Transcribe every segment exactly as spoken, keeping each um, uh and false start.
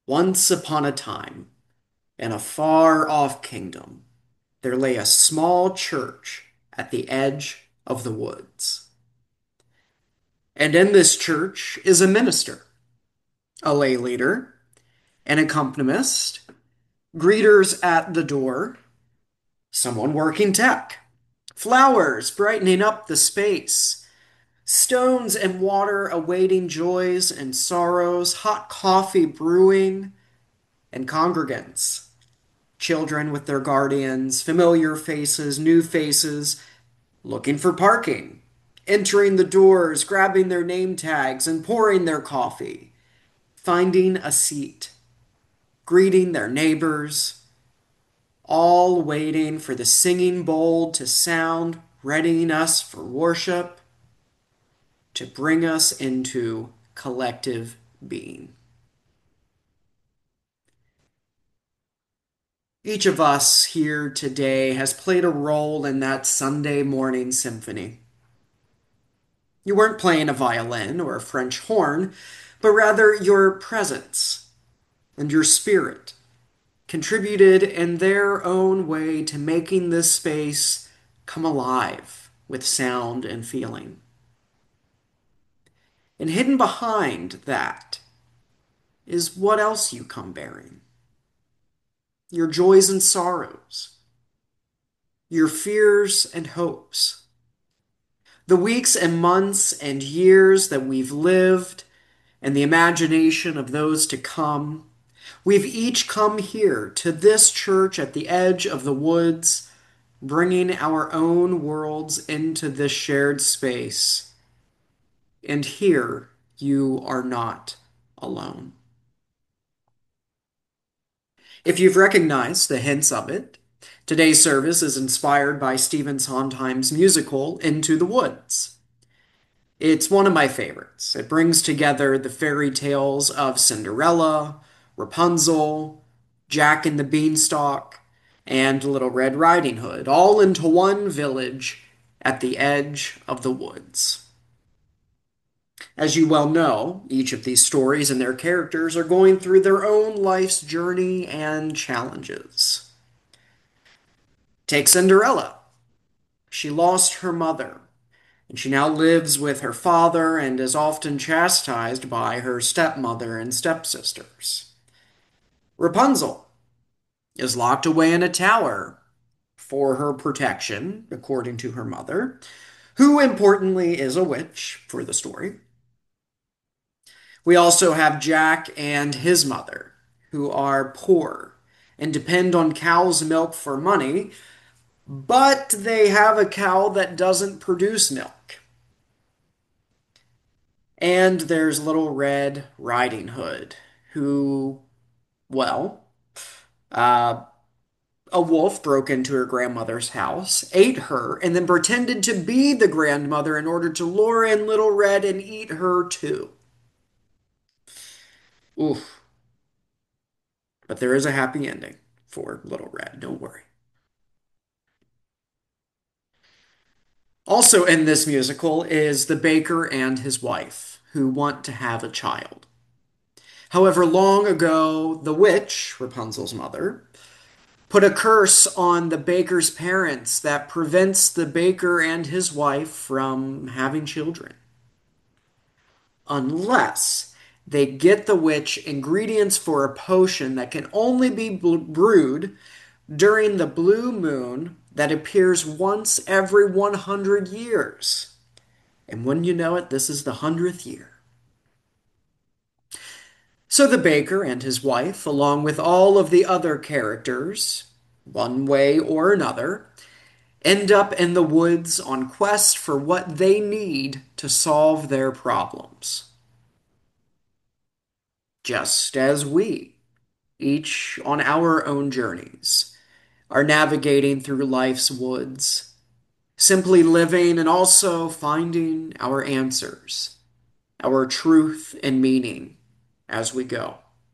Once upon a time, in a far off kingdom, there lay a small church at the edge of the woods. And in this church is a minister, a lay leader, an accompanist, greeters at the door, someone working tech, flowers brightening up the space, stones and water awaiting joys and sorrows, hot coffee brewing, and congregants. Children with their guardians, familiar faces, new faces, looking for parking, entering the doors, grabbing their name tags and pouring their coffee, finding a seat, greeting their neighbors, all waiting for the singing bowl to sound, readying us for worship, to bring us into collective being. Each of us here today has played a role in that Sunday morning symphony. You weren't playing a violin or a French horn, but rather your presence and your spirit contributed in their own way to making this space come alive with sound and feeling. And hidden behind that is what else you come bearing. Your joys and sorrows, your fears and hopes, the weeks and months and years that we've lived, and the imagination of those to come. We've each come here to this church at the edge of the woods, bringing our own worlds into this shared space. And here you are not alone. If you've recognized the hints of it, today's service is inspired by Stephen Sondheim's musical Into the Woods. It's one of my favorites. It brings together the fairy tales of Cinderella, Rapunzel, Jack and the Beanstalk, and Little Red Riding Hood, all into one village at the edge of the woods. As you well know, each of these stories and their characters are going through their own life's journey and challenges. Take Cinderella. She lost her mother, and she now lives with her father and is often chastised by her stepmother and stepsisters. Rapunzel is locked away in a tower for her protection, according to her mother, who importantly is a witch for the story. We also have Jack and his mother, who are poor and depend on cow's milk for money, but they have a cow that doesn't produce milk. And there's Little Red Riding Hood, who, well, uh, a wolf broke into her grandmother's house, ate her, and then pretended to be the grandmother in order to lure in Little Red and eat her too. Oof. But there is a happy ending for Little Red, don't worry. Also in this musical is the baker and his wife, who want to have a child. However, long ago, the witch, Rapunzel's mother, put a curse on the baker's parents that prevents the baker and his wife from having children. Unless they get the witch ingredients for a potion that can only be brewed during the blue moon that appears once every one hundred years. And when you know it, this is the hundredth year. So the baker and his wife, along with all of the other characters, one way or another, end up in the woods on quest for what they need to solve their problems. Just as we, each on our own journeys, are navigating through life's woods, simply living and also finding our answers, our truth and meaning as we go.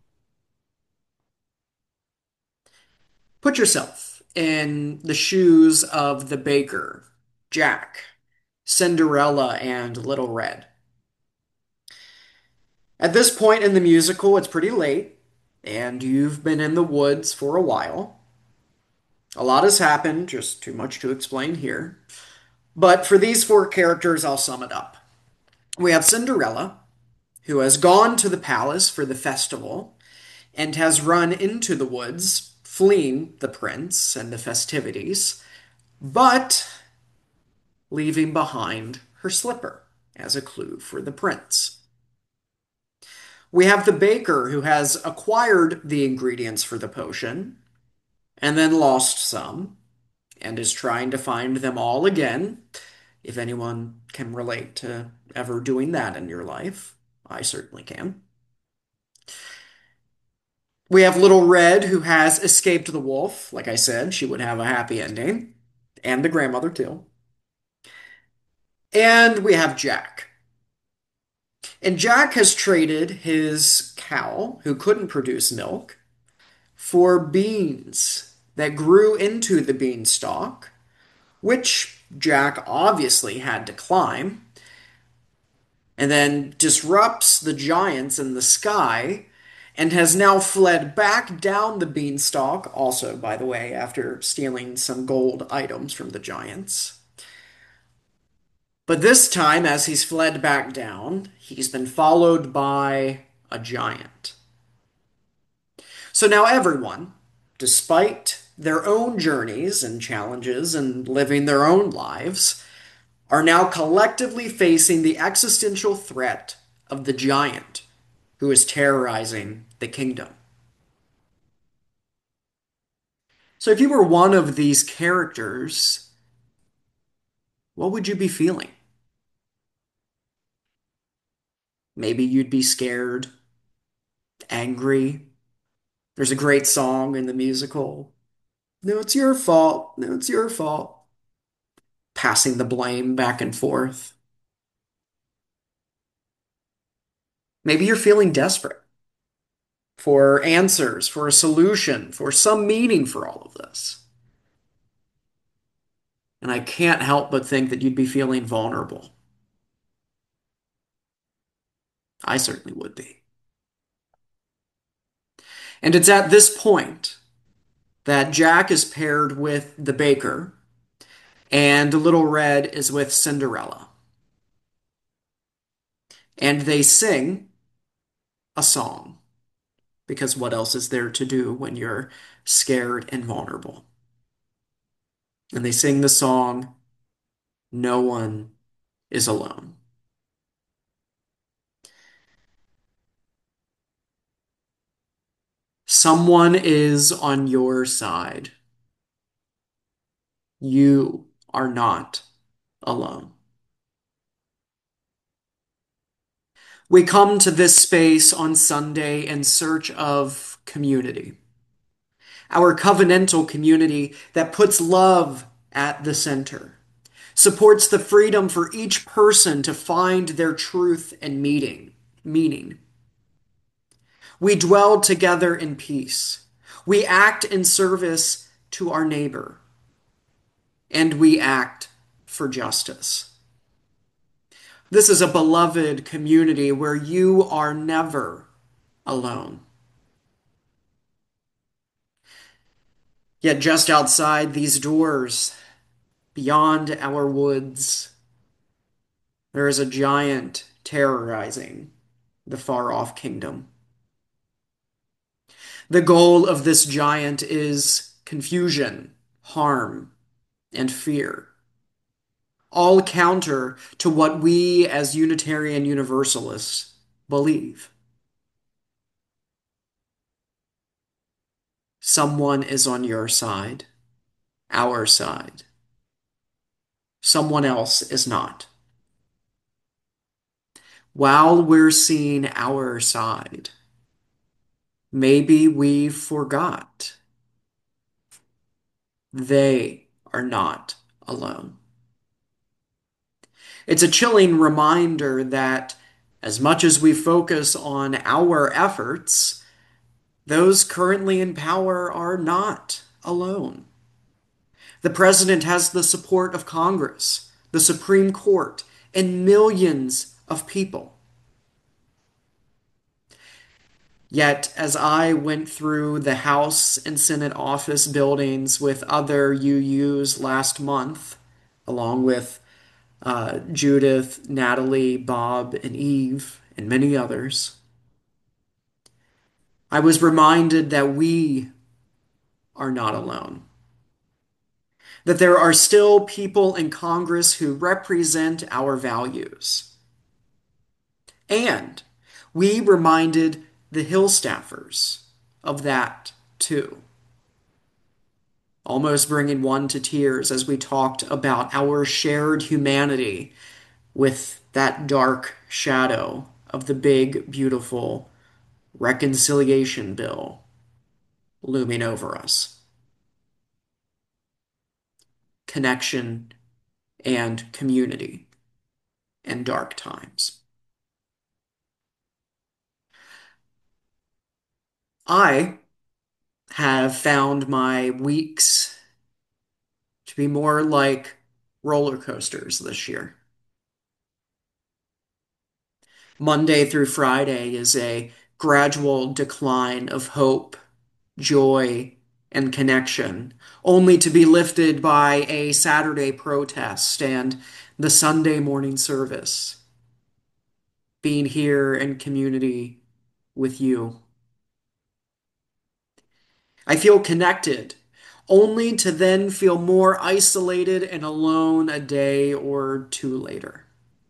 Put yourself in the shoes of the baker, Jack, Cinderella, and Little Red. At this point in the musical, it's pretty late. and you've been in the woods for a while. A lot has happened, just too much to explain here. But for these four characters, I'll sum it up. We have Cinderella, who has gone to the palace for the festival and has run into the woods, fleeing the prince and the festivities, but leaving behind her slipper as a clue for the prince. We have the baker who has acquired the ingredients for the potion and then lost some and is trying to find them all again. If anyone can relate to ever doing that in your life, I certainly can. We have Little Red, who has escaped the wolf. Like I said, she would have a happy ending, and the grandmother, too. And we have Jack. And Jack has traded his cow, who couldn't produce milk, for beans that grew into the beanstalk, which Jack obviously had to climb, and then disrupts the giants in the sky, and has now fled back down the beanstalk, also, by the way, after stealing some gold items from the giants. But this time, as he's fled back down, he's been followed by a giant. So now everyone, despite their own journeys and challenges and living their own lives, are now collectively facing the existential threat of the giant who is terrorizing the kingdom. So if you were one of these characters, what would you be feeling? Maybe you'd be scared, angry. There's a great song in the musical. No, it's your fault. No, it's your fault. Passing the blame back and forth. Maybe you're feeling desperate for answers, for a solution, for some meaning for all of this. And I can't help but think that you'd be feeling vulnerable. I certainly would be. And it's at this point that Jack is paired with the baker and Little Red is with Cinderella. And they sing a song, because what else is there to do when you're scared and vulnerable? And they sing the song, No One is Alone. Someone is on your side. You are not alone. We come to this space on Sunday in search of community, our covenantal community that puts love at the center, supports the freedom for each person to find their truth and meaning, meaning. We dwell together in peace. We act in service to our neighbor, and we act for justice. This is a beloved community where you are never alone. Yet just outside these doors, beyond our woods, there is a giant terrorizing the far-off kingdom. The goal of this giant is confusion, harm, and fear, all counter to what we as Unitarian Universalists believe. Someone is on your side, our side. Someone else is not. While we're seeing our side, maybe we forgot they are not alone. It's a chilling reminder that as much as we focus on our efforts, those currently in power are not alone. The president has the support of Congress, the Supreme Court, and millions of people. Yet, as I went through the House and Senate office buildings with other U Us last month, along with uh, Judith, Natalie, Bob, and Eve, and many others, I was reminded that we are not alone. That there are still people in Congress who represent our values. And we reminded the Hill staffers of that too, almost bringing one to tears as we talked about our shared humanity with that dark shadow of the big, beautiful reconciliation bill looming over us. Connection and community in dark times. I have found my weeks to be more like roller coasters this year. Monday through Friday is a gradual decline of hope, joy, and connection, only to be lifted by a Saturday protest and the Sunday morning service, being here in community with you. I feel connected, only to then feel more isolated and alone a day or two later.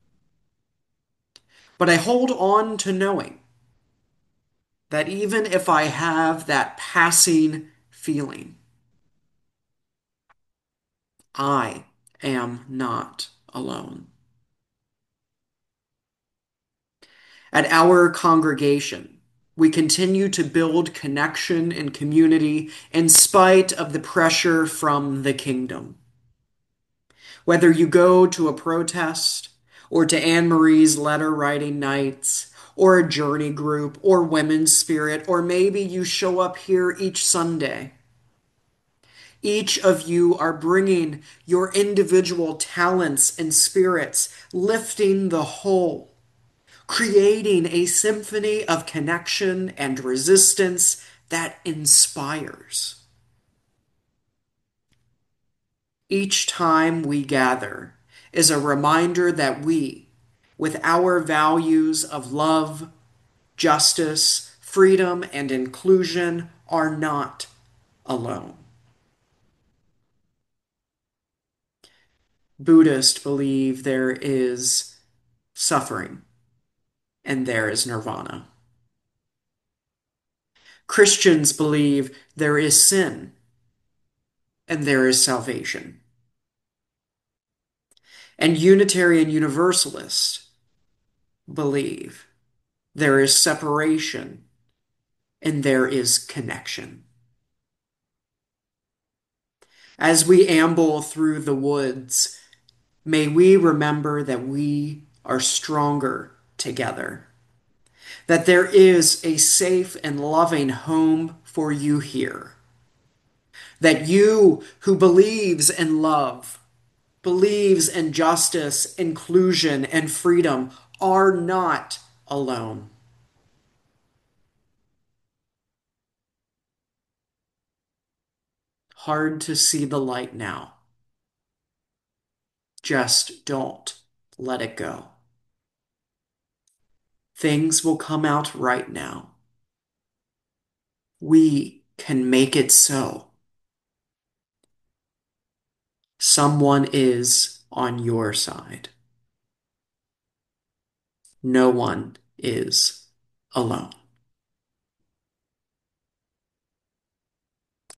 But I hold on to knowing that even if I have that passing feeling, I am not alone. At our congregation, we continue to build connection and community in spite of the pressure from the kingdom. Whether you go to a protest, or to Anne Marie's letter writing nights, or a journey group, or women's spirit, or maybe you show up here each Sunday. Each of you are bringing your individual talents and spirits, lifting the whole, creating a symphony of connection and resistance that inspires. Each time we gather is a reminder that we, with our values of love, justice, freedom, and inclusion, are not alone. Buddhists believe there is suffering and there is nirvana. Christians believe there is sin and there is salvation. And Unitarian Universalists believe there is separation and there is connection. As we amble through the woods, may we remember that we are stronger together, that there is a safe and loving home for you here, that you who believes in love, believes in justice, inclusion, and freedom are not alone. Hard to see the light now. Just don't let it go. Things will come out right now. We can make it so. Someone is on your side. No one is alone.